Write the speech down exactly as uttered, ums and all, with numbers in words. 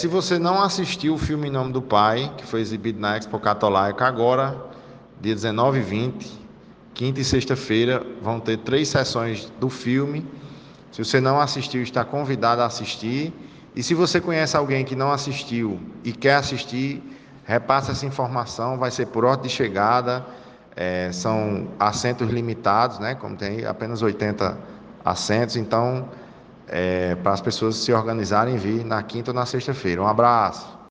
se você não assistiu o filme Em Nome do Pai, que foi exibido na Expo Catolaica agora, dia dezenove e vinte, quinta e sexta-feira, vão ter três sessões do filme. Se você não assistiu, está convidado a assistir. E se você conhece alguém que não assistiu e quer assistir, repasse essa informação, vai ser por ordem de chegada, é, são assentos limitados, né? Como tem apenas oitenta assentos, então é, para as pessoas se organizarem e vir na quinta ou na sexta-feira. Um abraço.